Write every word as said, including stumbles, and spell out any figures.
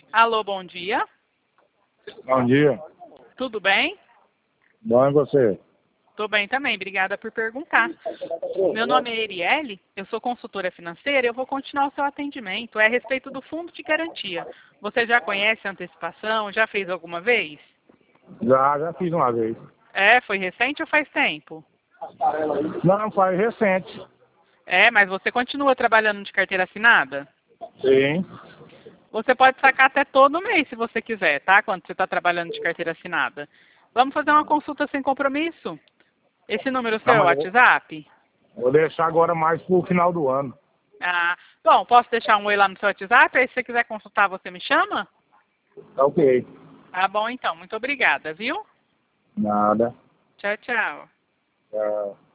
Alô, bom dia. Bom dia. Tudo bem? Bom, e você? Tô bem também, obrigada por perguntar. Meu nome é Erielle, eu sou consultora financeira e eu vou continuar o seu atendimento. É a respeito do fundo de garantia. Você já conhece a antecipação? Já fez alguma vez? Já, já fiz uma vez. É, foi recente ou faz tempo? Não, faz recente. É, mas você continua trabalhando de carteira assinada? Sim. Você pode sacar até todo mês se você quiser, tá? Quando você está trabalhando de carteira assinada. Vamos fazer uma consulta sem compromisso? Esse número seu Não, é o mas eu vou, WhatsApp? vou deixar agora mais pro final do ano. Ah, bom, posso deixar um oi lá no seu WhatsApp? Aí se você quiser consultar, você me chama? Tá ok. Tá bom então, muito obrigada, viu? Nada. Tchau, tchau. Tchau.